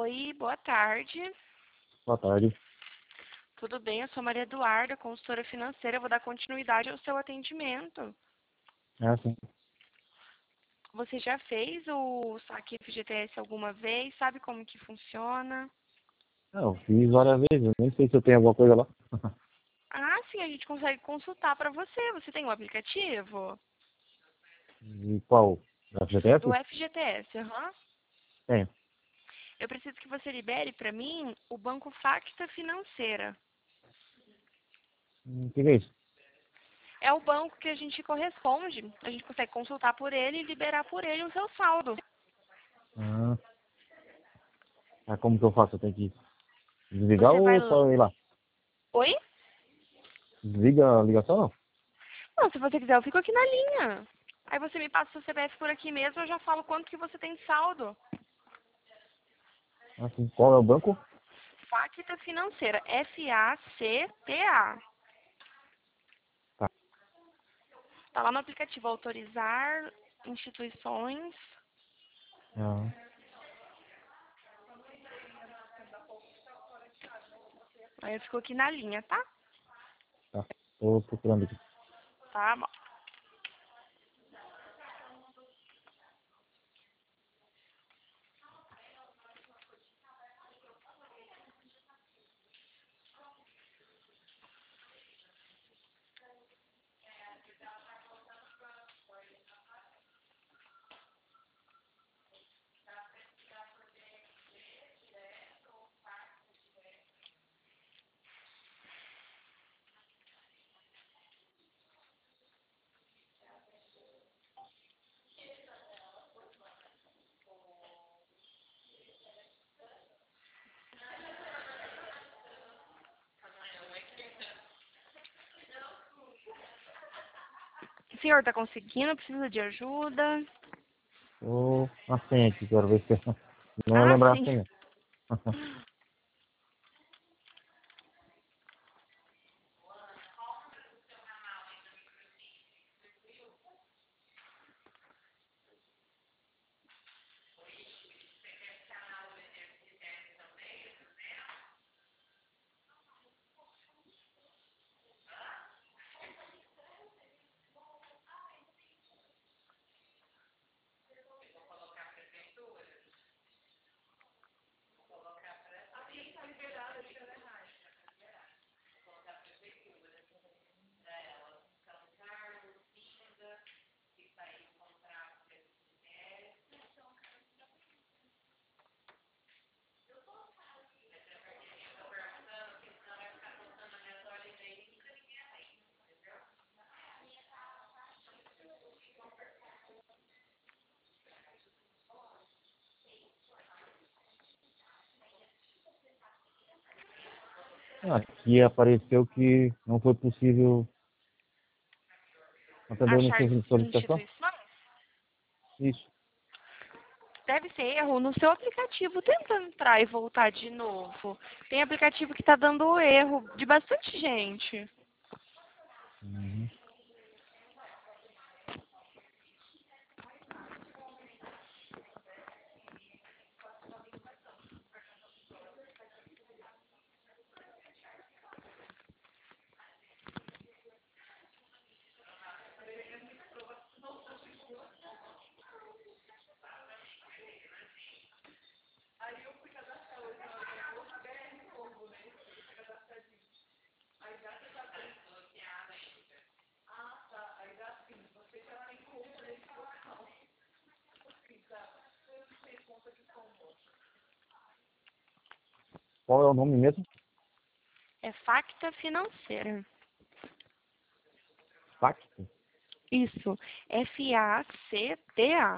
Oi, boa tarde. Boa tarde. Tudo bem? Eu sou Maria Eduarda, consultora financeira. Eu vou dar continuidade ao seu atendimento. É assim. Você já fez o saque FGTS alguma vez? Sabe como que funciona? Eu fiz várias vezes, eu nem sei se eu tenho alguma coisa lá. Ah, sim, a gente consegue consultar para você. Você tem um aplicativo? E qual? Da Do FGTS? FGTS, aham. Tem. Eu preciso que você libere para mim o Banco Facta Financeira. Que é isso? É o banco que a gente corresponde. A gente consegue consultar por ele e liberar por ele o seu saldo. Ah, como que eu faço? Eu tenho que desligar Você vai... ou só ir lá? Oi? Desliga a ligação não? Não, se você quiser, eu fico aqui na linha. Aí você me passa o seu CPF por aqui mesmo, eu já falo quanto que você tem de saldo. Assim, qual é o banco? Facta Financeira, FACTA. Tá. Tá lá no aplicativo Autorizar Instituições. Ah, Aí eu fico aqui na linha, tá? tá. Tô procurando aqui. Tá bom. O senhor tá conseguindo? Precisa de ajuda? Tô na senha aqui, quero ver se não vou Ah, lembrar a sim. senha. Aqui apareceu que não foi possível atender Achar a solicitação. instituições? Isso. Deve ser erro no seu aplicativo. Tenta entrar e voltar de novo. Tem aplicativo que tá dando erro de bastante gente. Uhum. Qual é o nome mesmo? É Facta Financeira. Facto? Isso. FACTA.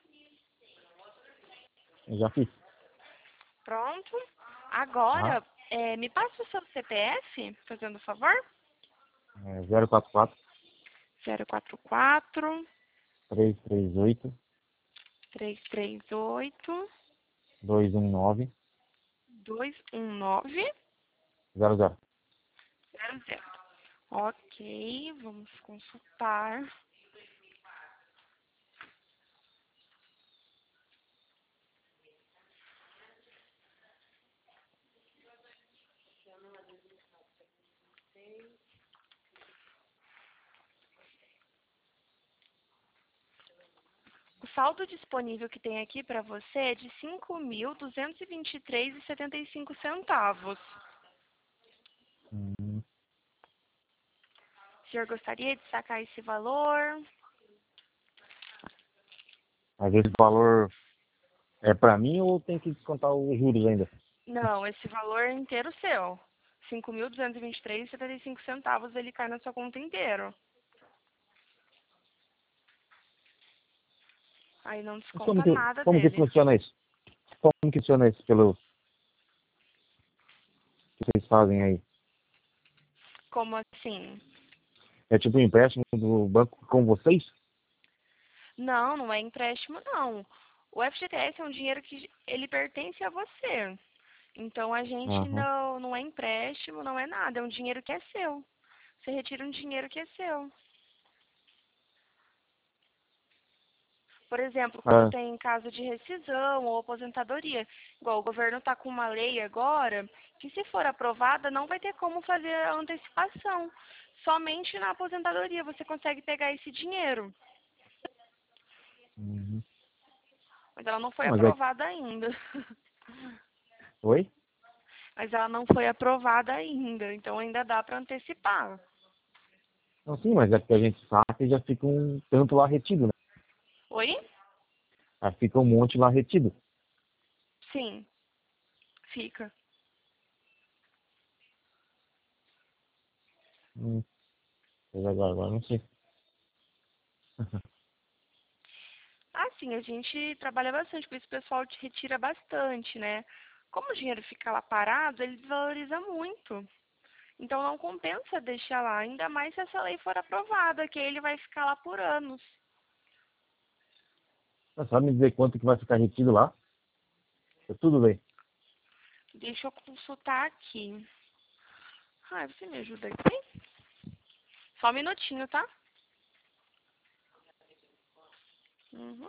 Eu já fiz. Pronto. Ah, Agora, Me passa o seu CPF, fazendo favor? 044 044 338 338 219 219 00. 00. Ok, vamos consultar. O saldo disponível que tem aqui para você é de 5.223,75 centavos. Hum. O senhor gostaria de sacar esse valor? Mas esse valor é para mim ou tem que descontar os juros ainda? Não, esse valor é inteiro seu. 5.223,75 centavos, ele cai na sua conta inteiro. Aí não Mas como desconta que, nada como que dele. funciona isso? Como que funciona isso pelo que vocês fazem aí? Como assim? É tipo um empréstimo do banco com vocês? Não, não é empréstimo, não. O FGTS é um dinheiro que ele pertence a você. Então a gente Aham. não é empréstimo, não é nada. É um dinheiro que é seu. Você retira um dinheiro que é seu. Por exemplo, quando Ah, tem caso de rescisão ou aposentadoria, igual o governo está com uma lei agora, que se for aprovada não vai ter como fazer a antecipação. Somente na aposentadoria você consegue pegar esse dinheiro. uhum. Mas ela não foi Mas é. aprovada ainda. Oi? Mas ela não foi aprovada ainda, então ainda dá para antecipar. Não, sim, mas é porque a gente saca e já fica um tanto lá retido, né? Oi? Já fica um monte lá retido. Sim, fica. Hum, Mas agora não sei. Assim, a gente trabalha bastante, por isso o pessoal te retira bastante, né? Como o dinheiro fica lá parado, ele desvaloriza muito. Então não compensa deixar lá, ainda mais se essa lei for aprovada, que aí ele vai ficar lá por anos. Mas sabe me dizer quanto que vai ficar retido lá? Tá tudo bem. Deixa eu consultar aqui. Ah, você me ajuda aqui? Só um minutinho, tá? Uhum.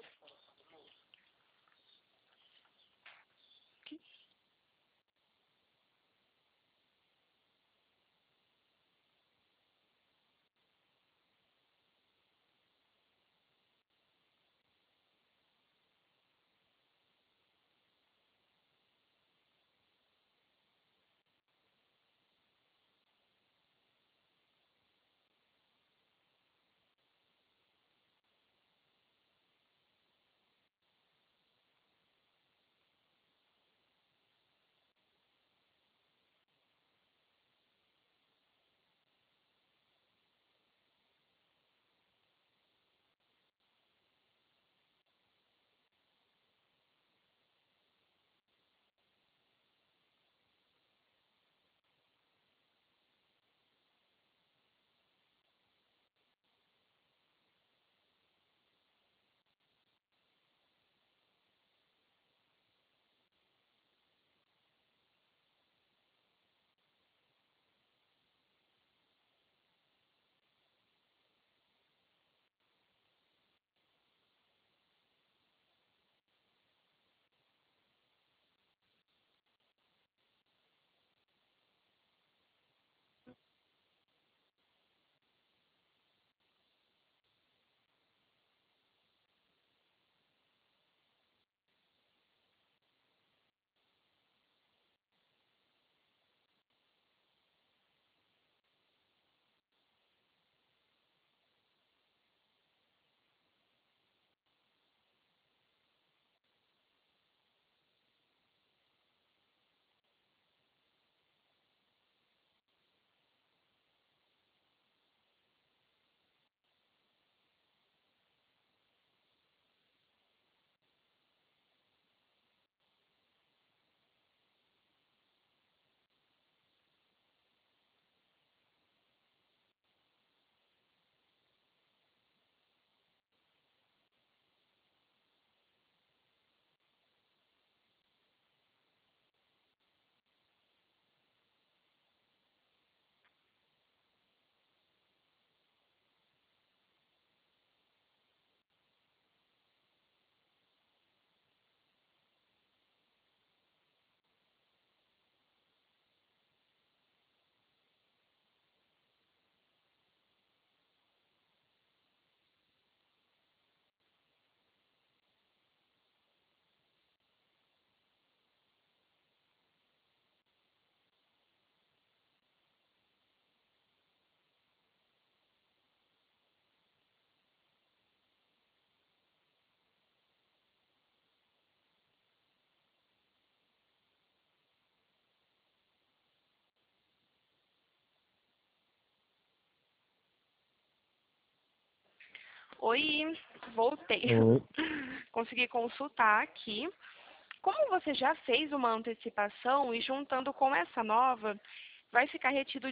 Oi, voltei. Oi. Consegui consultar aqui. Como você já fez uma antecipação e juntando com essa nova, vai ficar retido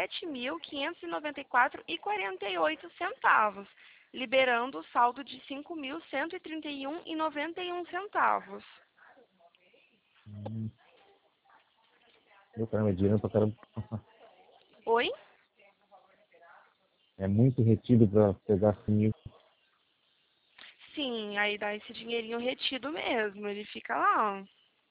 17.594,48 liberando o saldo de 5.131,91. Hum, Meu caramba, é dinheiro pra caramba. Oi? É muito retido pra pegar 100 mil. Sim, aí dá esse dinheirinho retido mesmo, ele fica lá.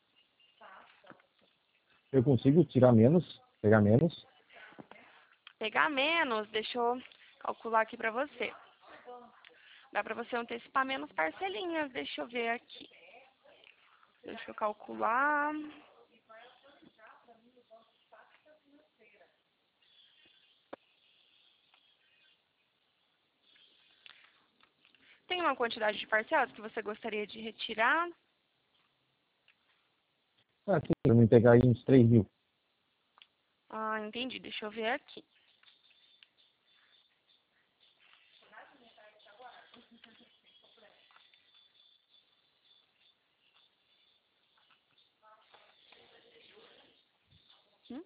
Eu consigo tirar menos, pegar menos. Pegar menos, deixa eu calcular aqui pra você. Dá pra você antecipar menos parcelinhas, deixa eu ver aqui. Deixa eu calcular. Tem uma quantidade de parcelas que você gostaria de retirar? Ah, sim, pra mim pegar aí uns 3 mil. Ah, entendi, deixa eu ver aqui. Hum?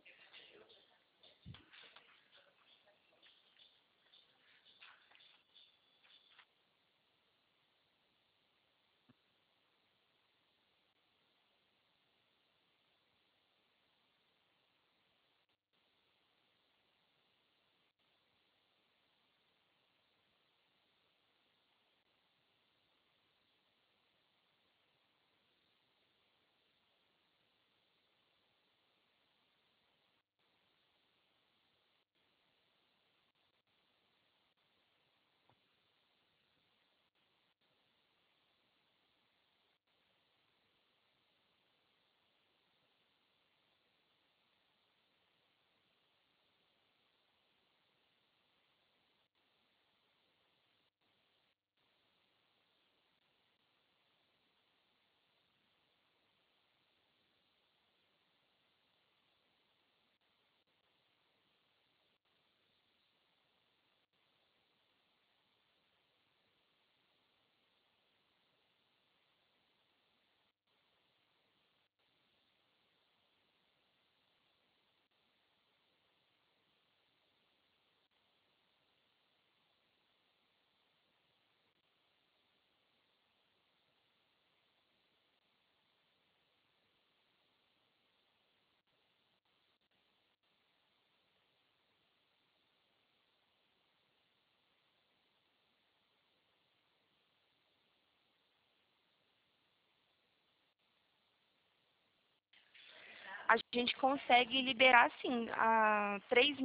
A gente consegue liberar, sim, a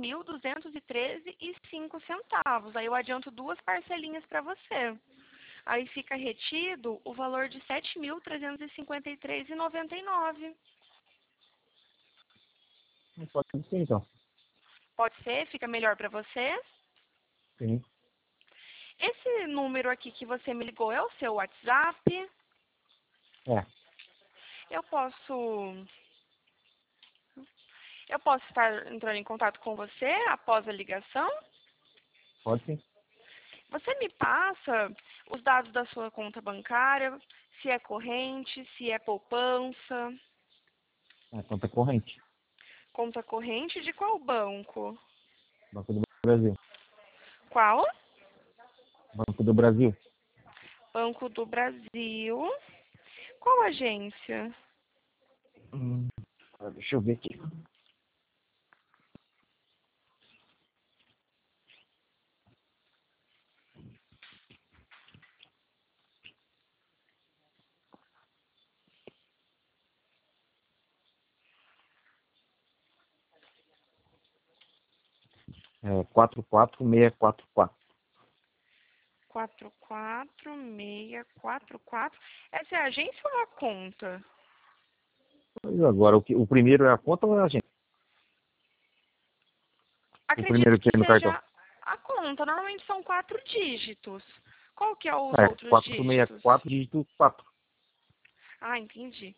3.213,05. Aí eu adianto duas parcelinhas para você. Aí fica retido o valor de 7.353,99. Pode ser então. Pode ser? Fica melhor para você? Sim. Esse número aqui que você me ligou é o seu WhatsApp? É, Eu posso, eu posso estar entrando em contato com você após a ligação? pode sim. Você me passa os dados da sua conta bancária, se é corrente, se é poupança, É, conta corrente. conta corrente de qual banco? Banco do Brasil. Qual? Banco do Brasil. Banco do Brasil. Qual agência? Hum, Deixa eu ver aqui. É 44644. 44644. Essa é a agência ou a conta? E agora, o primeiro é a conta ou é a gente? O Acredito primeiro que que é no cartão. seja a conta. Normalmente são 4 dígitos. Qual que é os É, outros dígitos? 464, dígito 4. Ah, entendi.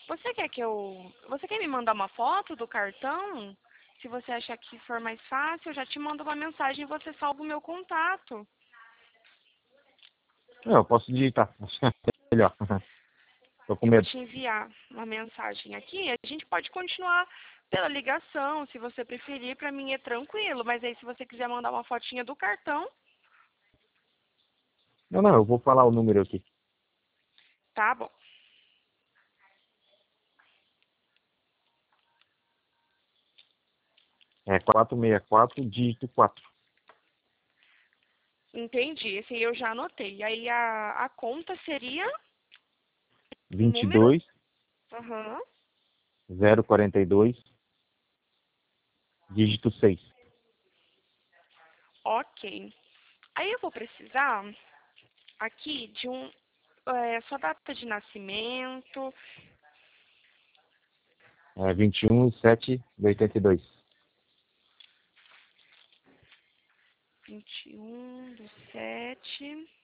Você quer me mandar uma foto do cartão? Se você achar que for mais fácil, eu já te mando uma mensagem e você salva o meu contato. Não, eu posso digitar. Acho que é melhor. Tô com Eu vou medo. te enviar uma mensagem aqui. A gente pode continuar pela ligação, se você preferir. Para mim é tranquilo. Mas aí, se você quiser mandar uma fotinha do cartão, Não, não, eu vou falar o número aqui. tá bom. É 464, dígito 4. Entendi. Esse aí eu já anotei. Aí a conta seria o número? 22 Aham. 042, dígito 6. Ok. Aí eu vou precisar aqui de sua data de nascimento, É 21/7/82. 21/7.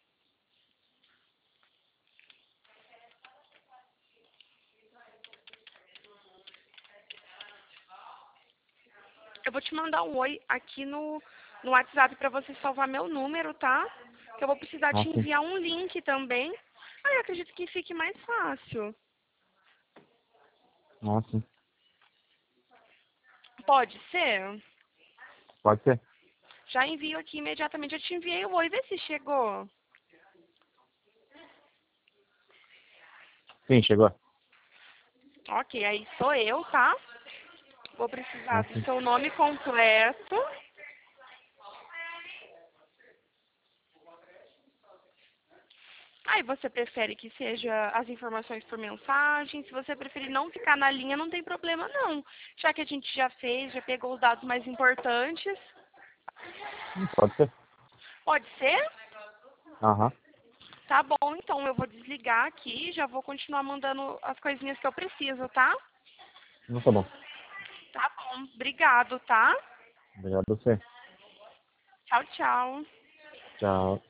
Eu vou te mandar um oi aqui no WhatsApp para você salvar meu número, tá? Que eu vou precisar Ah, te sim. enviar um link também. Ah, eu acredito que fique mais fácil. Ah, sim. Pode ser? Pode ser. Já envio aqui imediatamente. Eu te enviei o oi, vê se chegou. Sim, chegou. Ok, aí sou eu, tá? Vou precisar Ah, do sim. seu nome completo. Aí você prefere que seja as informações por mensagem? Se você preferir não ficar na linha, não tem problema não. Já que a gente já fez, já pegou os dados mais importantes. Pode ser. Pode ser? Aham. Tá bom, então eu vou desligar aqui e já vou continuar mandando as coisinhas que eu preciso, tá? Não, tá bom. Tá bom, obrigado, tá? Obrigado a você. Tchau, tchau. Tchau.